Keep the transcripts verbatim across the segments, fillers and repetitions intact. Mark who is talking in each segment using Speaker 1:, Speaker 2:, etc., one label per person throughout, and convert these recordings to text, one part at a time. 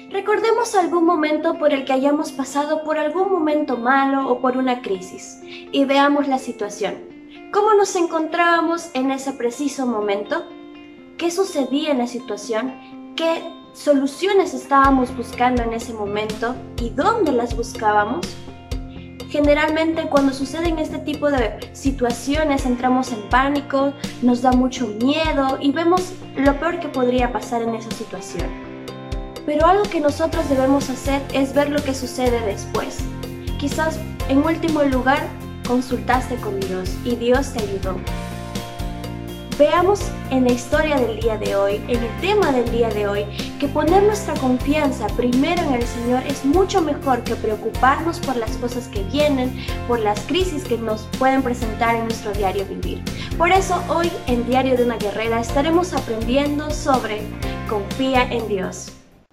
Speaker 1: Recordemos algún momento por el que hayamos pasado por algún momento malo o por una crisis y veamos la situación. ¿Cómo nos encontrábamos en ese preciso momento? ¿Qué sucedía en la situación? ¿Qué soluciones estábamos buscando en ese momento y dónde las buscábamos? Generalmente cuando suceden este tipo de situaciones entramos en pánico, nos da mucho miedo y vemos lo peor que podría pasar en esa situación. Pero algo que nosotros debemos hacer es ver lo que sucede después. Quizás en último lugar consultaste con Dios y Dios te ayudó. Veamos en la historia del día de hoy, en el tema del día de hoy, que poner nuestra confianza primero en el Señor es mucho mejor que preocuparnos por las cosas que vienen, por las crisis que nos pueden presentar en nuestro diario vivir. Por eso hoy en Diario de una Guerrera estaremos aprendiendo sobre confía en Dios.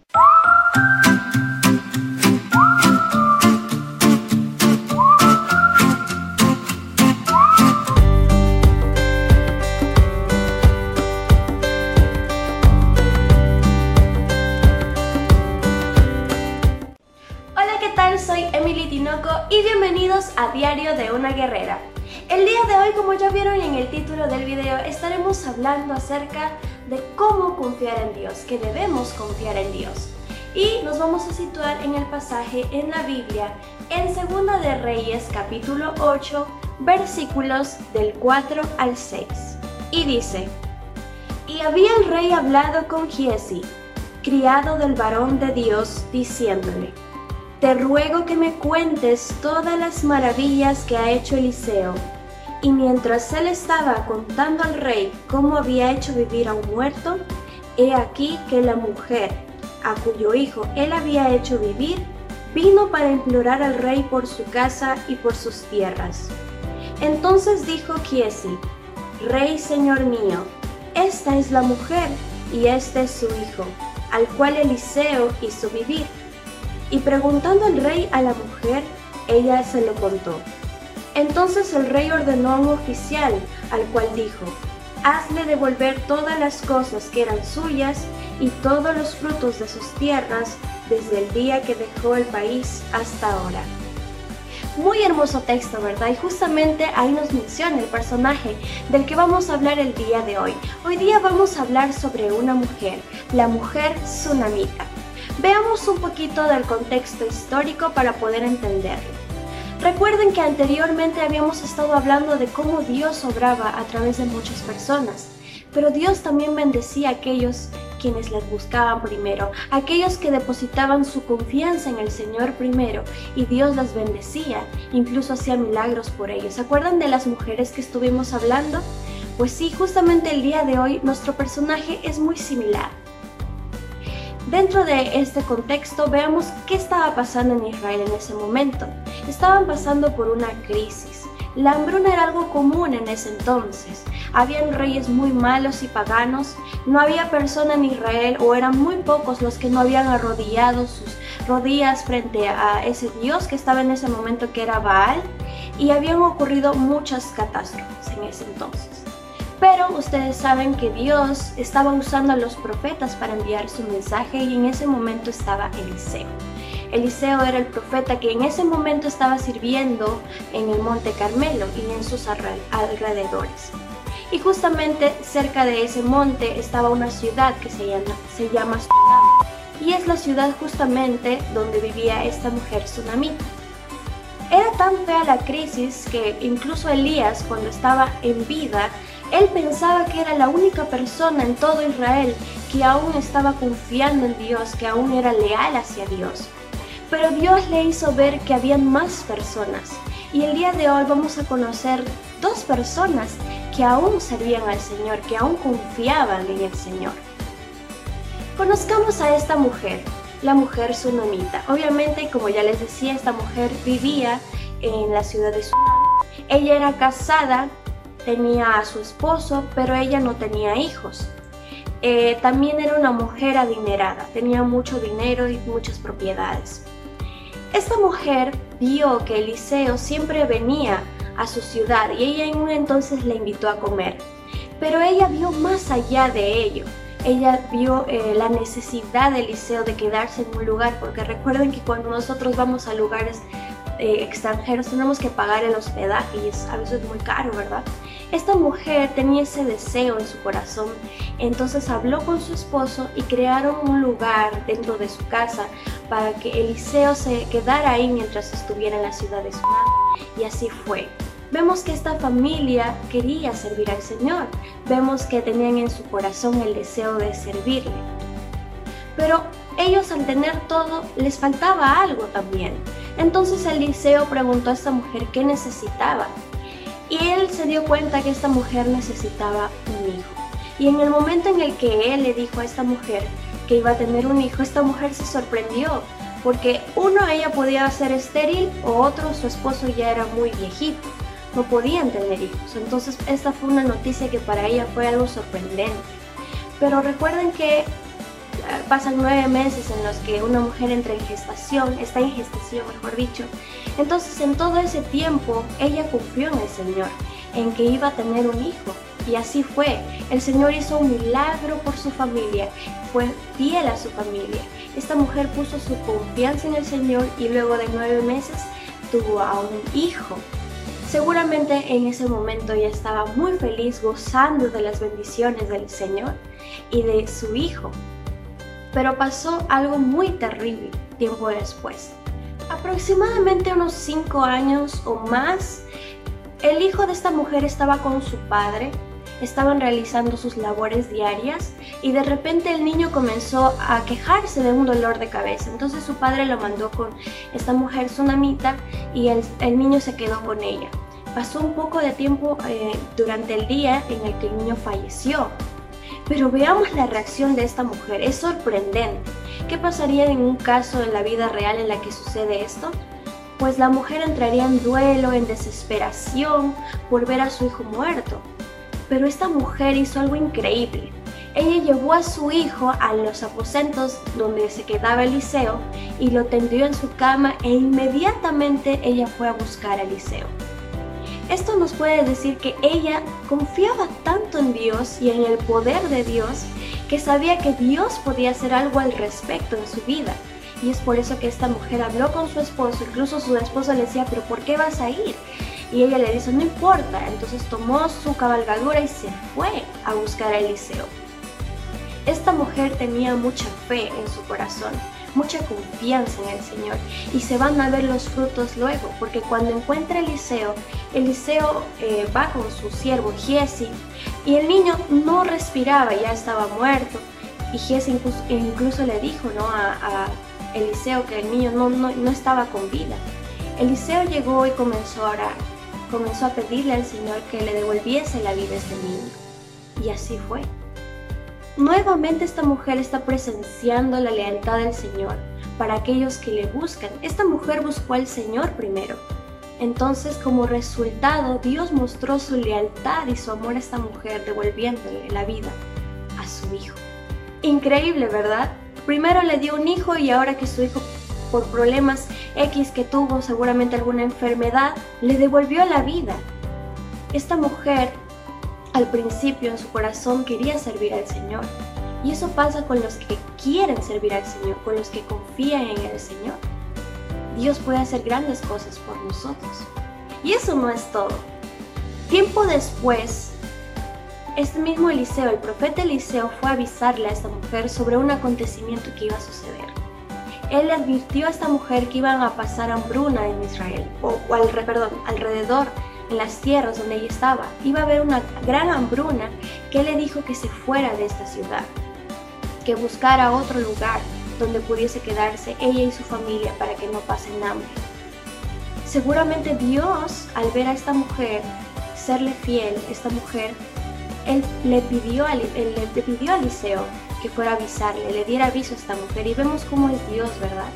Speaker 1: Soy Emily Tinoco y bienvenidos a Diario de una Guerrera. El día de hoy, como ya vieron en el título del video, estaremos hablando acerca de cómo confiar en Dios, que debemos confiar en Dios. Y nos vamos a situar en el pasaje en la Biblia, en Segunda de Reyes, capítulo ocho, versículos del cuatro al seis. Y dice: Y había el rey hablado con Giezi, criado del varón de Dios, diciéndole: Te ruego que me cuentes todas las maravillas que ha hecho Eliseo. Y mientras él estaba contando al rey cómo había hecho vivir a un muerto, he aquí que la mujer, a cuyo hijo él había hecho vivir, vino para implorar al rey por su casa y por sus tierras. Entonces dijo Giezi: Rey, señor mío, esta es la mujer y este es su hijo, al cual Eliseo hizo vivir. Y preguntando el rey a la mujer, ella se lo contó. Entonces el rey ordenó a un oficial, al cual dijo: Hazle devolver todas las cosas que eran suyas y todos los frutos de sus tierras desde el día que dejó el país hasta ahora. Muy hermoso texto, ¿verdad? Y justamente ahí nos menciona el personaje del que vamos a hablar el día de hoy. Hoy día vamos a hablar sobre una mujer, la mujer tsunamita. Veamos un poquito del contexto histórico para poder entenderlo. Recuerden que anteriormente habíamos estado hablando de cómo Dios obraba a través de muchas personas, pero Dios también bendecía a aquellos quienes les buscaban primero, aquellos que depositaban su confianza en el Señor primero, y Dios las bendecía, incluso hacía milagros por ellos. ¿Se acuerdan de las mujeres que estuvimos hablando? Pues sí, justamente el día de hoy nuestro personaje es muy similar. Dentro de este contexto, veamos qué estaba pasando en Israel en ese momento. Estaban pasando por una crisis. La hambruna era algo común en ese entonces. Habían reyes muy malos y paganos. No había persona en Israel, o eran muy pocos los que no habían arrodillado sus rodillas frente a ese Dios que estaba en ese momento, que era Baal. Y habían ocurrido muchas catástrofes en ese entonces. Pero ustedes saben que Dios estaba usando a los profetas para enviar su mensaje, y en ese momento estaba Eliseo. Eliseo era el profeta que en ese momento estaba sirviendo en el Monte Carmelo y en sus alrededores. Y justamente cerca de ese monte estaba una ciudad que se llama, se llama Sunam, y es la ciudad justamente donde vivía esta mujer tsunamita. Era tan fea la crisis que incluso Elías, cuando estaba en vida, él pensaba que era la única persona en todo Israel que aún estaba confiando en Dios, que aún era leal hacia Dios. Pero Dios le hizo ver que habían más personas, y el día de hoy vamos a conocer dos personas que aún servían al Señor, que aún confiaban en el Señor. Conozcamos a esta mujer, la mujer tsunamita. Obviamente, como ya les decía, esta mujer vivía en la ciudad de Sunam. Ella era casada, tenía a su esposo, pero ella no tenía hijos. Eh, también era una mujer adinerada, tenía mucho dinero y muchas propiedades. Esta mujer vio que Eliseo siempre venía a su ciudad y ella en un entonces le invitó a comer. Pero ella vio más allá de ello. ella vio eh, la necesidad de Eliseo de quedarse en un lugar, porque recuerden que cuando nosotros vamos a lugares eh, extranjeros tenemos que pagar el hospedaje y es a veces muy caro, ¿verdad? Esta mujer tenía ese deseo en su corazón, entonces habló con su esposo y crearon un lugar dentro de su casa para que Eliseo se quedara ahí mientras estuviera en la ciudad de Sunam, y así fue. Vemos que esta familia quería servir al Señor, vemos que tenían en su corazón el deseo de servirle. Pero ellos, al tener todo, les faltaba algo también. Entonces Eliseo preguntó a esta mujer qué necesitaba, y él se dio cuenta que esta mujer necesitaba un hijo. Y en el momento en el que él le dijo a esta mujer que iba a tener un hijo, esta mujer se sorprendió, porque uno, ella podía ser estéril, o otro, su esposo ya era muy viejito, no podían tener hijos. Entonces esta fue una noticia que para ella fue algo sorprendente. Pero recuerden que pasan nueve meses en los que una mujer entra en gestación, está en gestación mejor dicho. Entonces en todo ese tiempo ella confió en el Señor, en que iba a tener un hijo. Y así fue. El Señor hizo un milagro por su familia, fue fiel a su familia. Esta mujer puso su confianza en el Señor y luego de nueve meses tuvo a un hijo. Seguramente en ese momento ella estaba muy feliz, gozando de las bendiciones del Señor y de su hijo. Pero pasó algo muy terrible tiempo después. Aproximadamente unos cinco años o más, el hijo de esta mujer estaba con su padre, estaban realizando sus labores diarias y de repente el niño comenzó a quejarse de un dolor de cabeza. Entonces su padre lo mandó con esta mujer sunamita y el, el niño se quedó con ella. Pasó un poco de tiempo eh, durante el día en el que el niño falleció. Pero veamos la reacción de esta mujer, es sorprendente. ¿Qué pasaría en un caso en la vida real en la que sucede esto? Pues la mujer entraría en duelo, en desesperación por ver a su hijo muerto. Pero esta mujer hizo algo increíble. Ella llevó a su hijo a los aposentos donde se quedaba Eliseo y lo tendió en su cama e inmediatamente ella fue a buscar a Eliseo. Esto nos puede decir que ella confiaba tanto en Dios y en el poder de Dios que sabía que Dios podía hacer algo al respecto en su vida. Y es por eso que esta mujer habló con su esposo, incluso su esposo le decía, ¿pero por qué vas a ir? Y ella le dice, no importa. Entonces tomó su cabalgadura y se fue a buscar a Eliseo. Esta mujer tenía mucha fe en su corazón, mucha confianza en el Señor, y se van a ver los frutos luego, porque cuando encuentra a Eliseo, Eliseo eh, va con su siervo Giesi, y el niño no respiraba, ya estaba muerto, y Giesi incluso, incluso le dijo, ¿no?, a, a Eliseo que el niño no, no, no estaba con vida. Eliseo llegó y comenzó a orar, comenzó a pedirle al Señor que le devolviese la vida a este niño, y así fue. Nuevamente esta mujer está presenciando la lealtad del Señor para aquellos que le buscan. Esta mujer buscó al Señor primero. Entonces, como resultado, Dios mostró su lealtad y su amor a esta mujer, devolviéndole la vida a su hijo. Increíble, ¿verdad? Primero le dio un hijo y ahora que su hijo, por problemas X que tuvo, seguramente alguna enfermedad, le devolvió la vida. Esta mujer, al principio en su corazón quería servir al Señor, y eso pasa con los que quieren servir al Señor, con los que confían en el Señor. Dios puede hacer grandes cosas por nosotros. Y eso no es todo. Tiempo después, este mismo Eliseo, el profeta Eliseo, fue a avisarle a esta mujer sobre un acontecimiento que iba a suceder. Él le advirtió a esta mujer que iban a pasar hambruna en Israel, o, o al, perdón, alrededor en las tierras donde ella estaba. Iba a haber una gran hambruna, que él le dijo que se fuera de esta ciudad, que buscara otro lugar donde pudiese quedarse ella y su familia para que no pasen hambre. Seguramente Dios, al ver a esta mujer serle fiel, esta mujer, él le pidió, él le pidió a Eliseo que fuera a avisarle, le diera aviso a esta mujer, y vemos cómo es Dios, ¿verdad?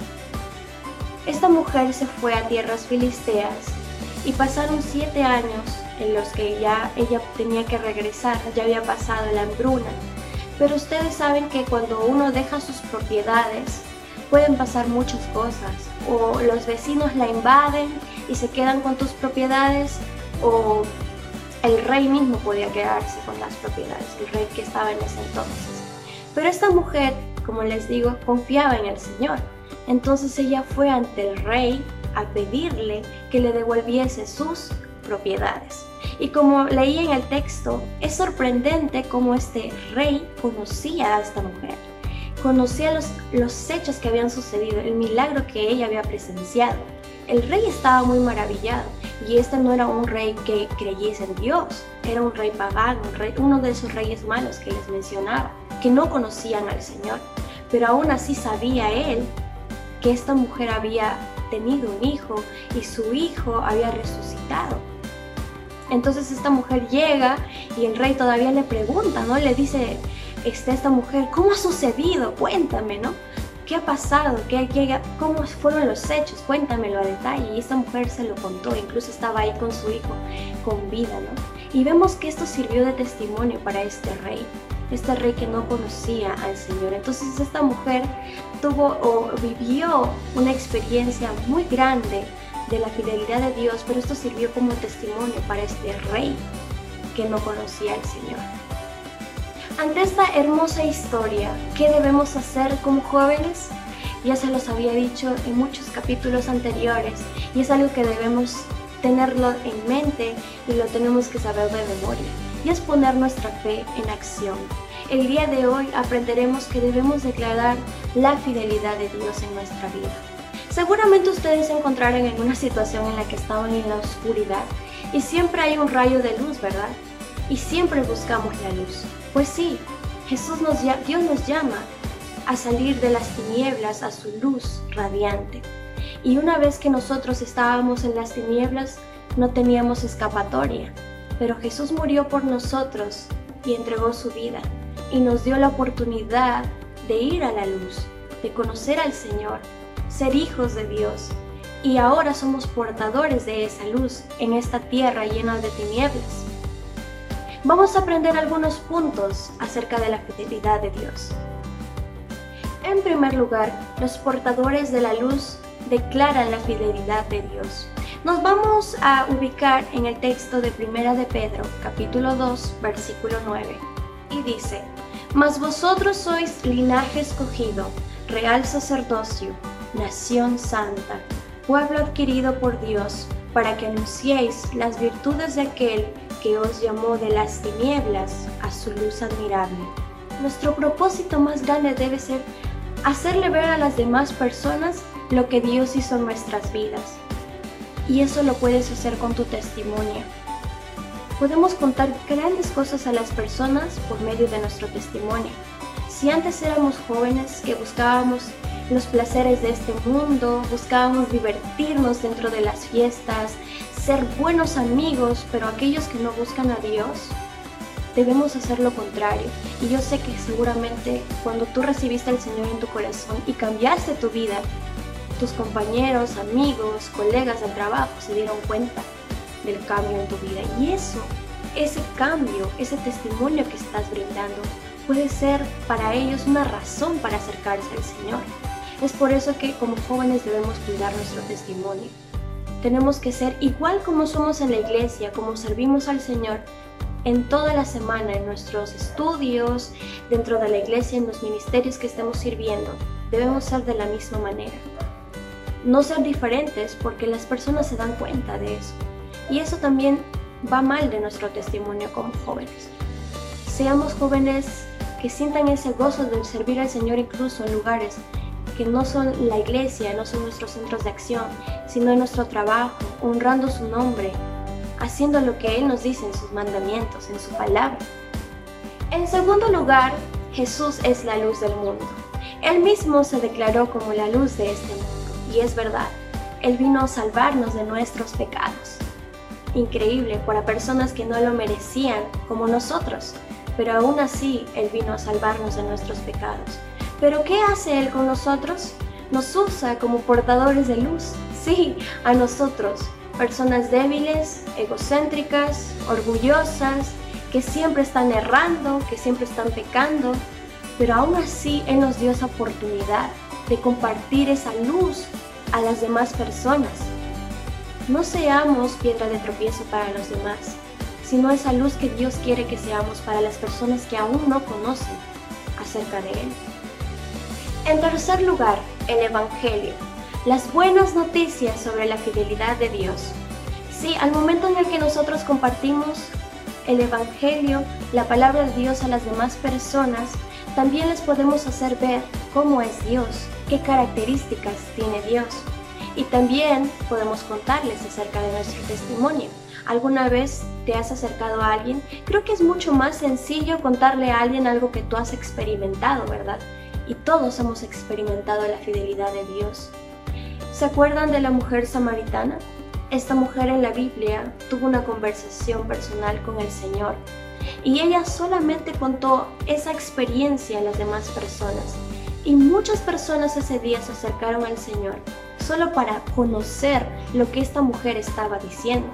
Speaker 1: Esta mujer se fue a tierras filisteas y pasaron siete años en los que ya ella tenía que regresar, ya había pasado la hambruna. Pero ustedes saben que cuando uno deja sus propiedades pueden pasar muchas cosas, o los vecinos la invaden y se quedan con tus propiedades, o el rey mismo podía quedarse con las propiedades, el rey que estaba en ese entonces. Pero esta mujer, como les digo, confiaba en el Señor. Entonces ella fue ante el rey a pedirle que le devolviese sus propiedades. Y como leí en el texto, es sorprendente cómo este rey conocía a esta mujer. Conocía los, los hechos que habían sucedido, el milagro que ella había presenciado. El rey estaba muy maravillado, y este no era un rey que creyese en Dios, era un rey pagano, un rey, uno de esos reyes malos que les mencionaba, que no conocían al Señor. Pero aún así sabía él que esta mujer había tenido un hijo y su hijo había resucitado. Entonces esta mujer llega y el rey todavía le pregunta, ¿no? Le dice este, esta mujer, ¿cómo ha sucedido? Cuéntame, ¿no? ¿Qué ha pasado? ¿Qué, qué, ¿Cómo fueron los hechos? Cuéntamelo a detalle. Y esta mujer se lo contó, incluso estaba ahí con su hijo, con vida, ¿no? Y vemos que esto sirvió de testimonio para este rey, este rey que no conocía al Señor. Entonces esta mujer tuvo o vivió una experiencia muy grande de la fidelidad de Dios, pero esto sirvió como testimonio para este rey que no conocía al Señor. Ante esta hermosa historia, ¿qué debemos hacer como jóvenes? Ya se los había dicho en muchos capítulos anteriores y es algo que debemos tenerlo en mente y lo tenemos que saber de memoria, y es poner nuestra fe en acción. El día de hoy aprenderemos que debemos declarar la fidelidad de Dios en nuestra vida. Seguramente ustedes se encontraron en una situación en la que estaban en la oscuridad y siempre hay un rayo de luz, ¿verdad? Y siempre buscamos la luz. Pues sí, Jesús nos, Dios nos llama a salir de las tinieblas a su luz radiante. Y una vez que nosotros estábamos en las tinieblas, no teníamos escapatoria. Pero Jesús murió por nosotros y entregó su vida. Y nos dio la oportunidad de ir a la luz, de conocer al Señor, ser hijos de Dios. Y ahora somos portadores de esa luz en esta tierra llena de tinieblas. Vamos a aprender algunos puntos acerca de la fidelidad de Dios. En primer lugar, los portadores de la luz declaran la fidelidad de Dios. Nos vamos a ubicar en el texto de Primera de Pedro, capítulo dos, versículo nueve, y dice: Mas vosotros sois linaje escogido, real sacerdocio, nación santa, pueblo adquirido por Dios, para que anunciéis las virtudes de aquel que os llamó de las tinieblas a su luz admirable. Nuestro propósito más grande debe ser hacerle ver a las demás personas lo que Dios hizo en nuestras vidas. Y eso lo puedes hacer con tu testimonio. Podemos contar grandes cosas a las personas por medio de nuestro testimonio. Si antes éramos jóvenes que buscábamos los placeres de este mundo, buscábamos divertirnos dentro de las fiestas, ser buenos amigos, pero aquellos que no buscan a Dios, debemos hacer lo contrario. Y yo sé que seguramente cuando tú recibiste al Señor en tu corazón y cambiaste tu vida, tus compañeros, amigos, colegas del trabajo se dieron cuenta del cambio en tu vida. Y eso, ese cambio, ese testimonio que estás brindando, puede ser para ellos una razón para acercarse al Señor. Es por eso que como jóvenes debemos cuidar nuestro testimonio. Tenemos que ser igual como somos en la iglesia, como servimos al Señor en toda la semana, en nuestros estudios, dentro de la iglesia, en los ministerios que estemos sirviendo. Debemos ser de la misma manera. No ser diferentes, porque las personas se dan cuenta de eso. Y eso también va mal de nuestro testimonio como jóvenes. Seamos jóvenes que sientan ese gozo de servir al Señor incluso en lugares que no son la iglesia, no son nuestros centros de acción, sino en nuestro trabajo, honrando su nombre, haciendo lo que Él nos dice en sus mandamientos, en su palabra. En segundo lugar, Jesús es la luz del mundo. Él mismo se declaró como la luz de este mundo, y es verdad, Él vino a salvarnos de nuestros pecados. Increíble para personas que no lo merecían como nosotros, pero aún así Él vino a salvarnos de nuestros pecados. ¿Pero qué hace Él con nosotros? Nos usa como portadores de luz. Sí, a nosotros, personas débiles, egocéntricas, orgullosas, que siempre están errando, que siempre están pecando, pero aún así Él nos dio esa oportunidad de compartir esa luz a las demás personas. No seamos piedra de tropiezo para los demás, sino esa luz que Dios quiere que seamos para las personas que aún no conocen a acerca de Él. En tercer lugar, el Evangelio, las buenas noticias sobre la fidelidad de Dios. Sí, al momento en el que nosotros compartimos el Evangelio, la palabra de Dios a las demás personas, también les podemos hacer ver cómo es Dios, qué características tiene Dios. Y también podemos contarles acerca de nuestro testimonio. ¿Alguna vez te has acercado a alguien? Creo que es mucho más sencillo contarle a alguien algo que tú has experimentado, ¿verdad? Y todos hemos experimentado la fidelidad de Dios. ¿Se acuerdan de la mujer samaritana? Esta mujer en la Biblia tuvo una conversación personal con el Señor y ella solamente contó esa experiencia a las demás personas. Y muchas personas ese día se acercaron al Señor solo para conocer lo que esta mujer estaba diciendo.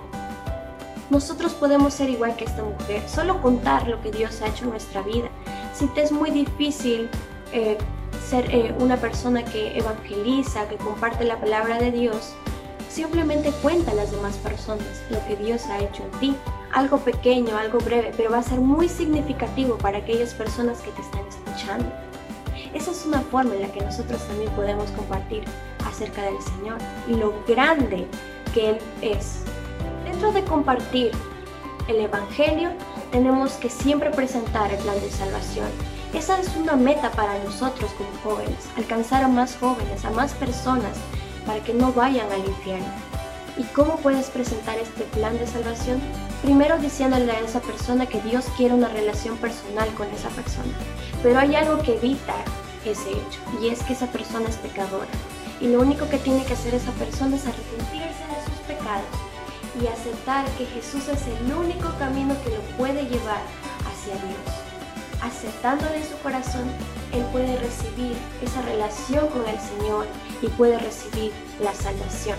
Speaker 1: Nosotros podemos ser igual que esta mujer, solo contar lo que Dios ha hecho en nuestra vida. Si te es muy difícil eh, ser eh, una persona que evangeliza, que comparte la palabra de Dios, simplemente cuenta a las demás personas lo que Dios ha hecho en ti. Algo pequeño, algo breve, pero va a ser muy significativo para aquellas personas que te están escuchando. Esa es una forma en la que nosotros también podemos compartir acerca del Señor y lo grande que Él es. Dentro de compartir el Evangelio, tenemos que siempre presentar el plan de salvación. Esa es una meta para nosotros como jóvenes, alcanzar a más jóvenes, a más personas, para que no vayan al infierno. ¿Y cómo puedes presentar este plan de salvación? Primero diciéndole a esa persona que Dios quiere una relación personal con esa persona. Pero hay algo que evita ese hecho, y es que esa persona es pecadora. Y lo único que tiene que hacer esa persona es arrepentirse de sus pecados y aceptar que Jesús es el único camino que lo puede llevar hacia Dios. Aceptándole en su corazón, él puede recibir esa relación con el Señor y puede recibir la salvación.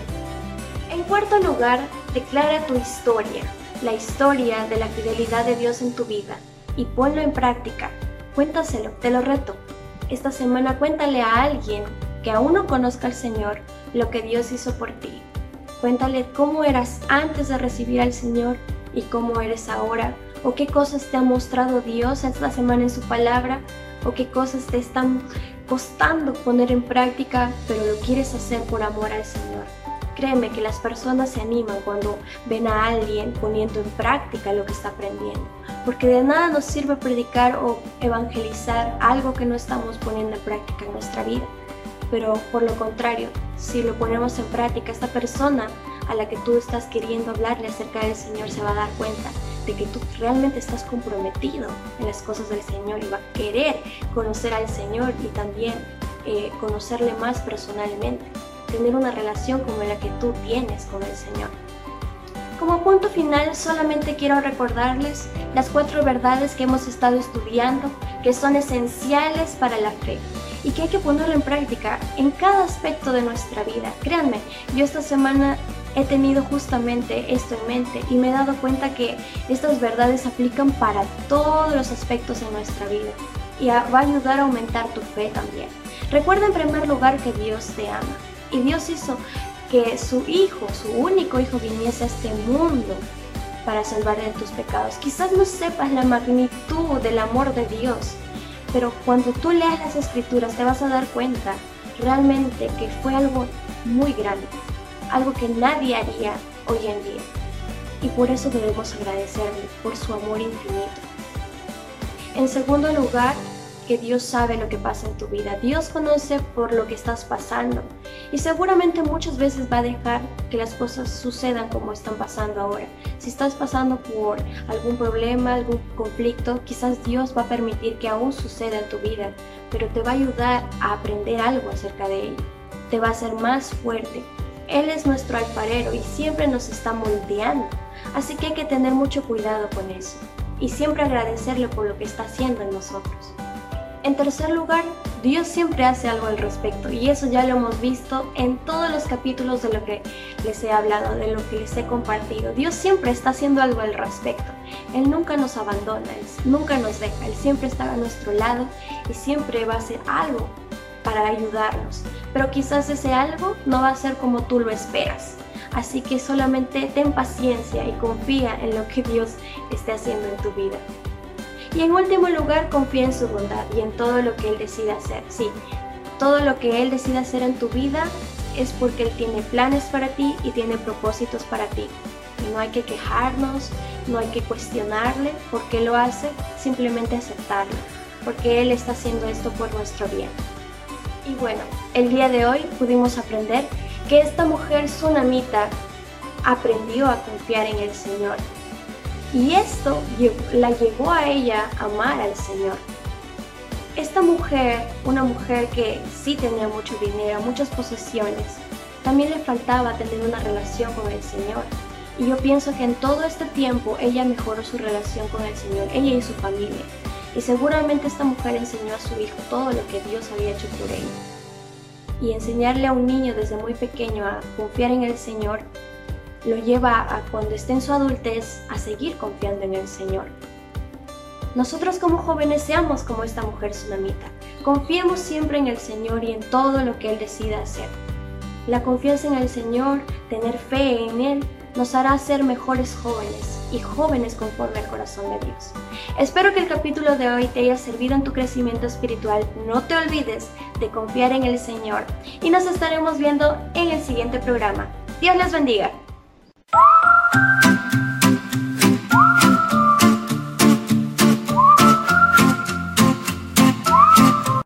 Speaker 1: En cuarto lugar, declara tu historia, la historia de la fidelidad de Dios en tu vida, y ponlo en práctica. Cuéntaselo, te lo reto. Esta semana cuéntale a alguien que aún no conozca al Señor lo que Dios hizo por ti. Cuéntale cómo eras antes de recibir al Señor y cómo eres ahora, o qué cosas te ha mostrado Dios esta semana en su palabra, o qué cosas te están costando poner en práctica, pero lo quieres hacer por amor al Señor. Créeme que las personas se animan cuando ven a alguien poniendo en práctica lo que está aprendiendo, porque de nada nos sirve predicar o evangelizar algo que no estamos poniendo en práctica en nuestra vida. Pero por lo contrario, si lo ponemos en práctica, esta persona a la que tú estás queriendo hablarle acerca del Señor se va a dar cuenta de que tú realmente estás comprometido en las cosas del Señor y va a querer conocer al Señor y también eh, conocerle más personalmente, tener una relación como la que tú tienes con el Señor. Como punto final, solamente quiero recordarles las cuatro verdades que hemos estado estudiando, que son esenciales para la fe y que hay que ponerlo en práctica en cada aspecto de nuestra vida. Créanme, yo esta semana he tenido justamente esto en mente y me he dado cuenta que estas verdades aplican para todos los aspectos de nuestra vida y va a ayudar a aumentar tu fe también. Recuerda en primer lugar que Dios te ama y Dios hizo que su hijo, su único hijo, viniese a este mundo para salvar de tus pecados. Quizás no sepas la magnitud del amor de Dios, pero cuando tú leas las escrituras te vas a dar cuenta realmente que fue algo muy grande, algo que nadie haría hoy en día, y por eso debemos agradecerle por su amor infinito. En segundo lugar, que Dios sabe lo que pasa en tu vida. Dios conoce por lo que estás pasando y seguramente muchas veces va a dejar que las cosas sucedan como están pasando ahora. Si estás pasando por algún problema, algún conflicto, quizás Dios va a permitir que aún suceda en tu vida, pero te va a ayudar a aprender algo acerca de ello. Te va a hacer más fuerte. Él es nuestro alfarero y siempre nos está moldeando, así que hay que tener mucho cuidado con eso y siempre agradecerle por lo que está haciendo en nosotros. En tercer lugar, Dios siempre hace algo al respecto y eso ya lo hemos visto en todos los capítulos de lo que les he hablado, de lo que les he compartido. Dios siempre está haciendo algo al respecto. Él nunca nos abandona, Él nunca nos deja, Él siempre está a nuestro lado y siempre va a hacer algo para ayudarnos. Pero quizás ese algo no va a ser como tú lo esperas. Así que solamente ten paciencia y confía en lo que Dios esté haciendo en tu vida. Y en último lugar, confía en su bondad y en todo lo que Él decida hacer. Sí, todo lo que Él decida hacer en tu vida es porque Él tiene planes para ti y tiene propósitos para ti. Y no hay que quejarnos, no hay que cuestionarle por qué lo hace, simplemente aceptarlo, porque Él está haciendo esto por nuestro bien. Y bueno, el día de hoy pudimos aprender que esta mujer sunamita aprendió a confiar en el Señor. Y esto la llevó a ella a amar al Señor. Esta mujer, una mujer que sí tenía mucho dinero, muchas posesiones, también le faltaba tener una relación con el Señor. Y yo pienso que en todo este tiempo ella mejoró su relación con el Señor, ella y su familia. Y seguramente esta mujer enseñó a su hijo todo lo que Dios había hecho por ella. Y enseñarle a un niño desde muy pequeño a confiar en el Señor, lo lleva a cuando esté en su adultez a seguir confiando en el Señor. Nosotros como jóvenes seamos como esta mujer sunamita. Confiemos siempre en el Señor y en todo lo que Él decida hacer. La confianza en el Señor, tener fe en Él, nos hará ser mejores jóvenes y jóvenes conforme al corazón de Dios. Espero que el capítulo de hoy te haya servido en tu crecimiento espiritual. No te olvides de confiar en el Señor y nos estaremos viendo en el siguiente programa. Dios les bendiga.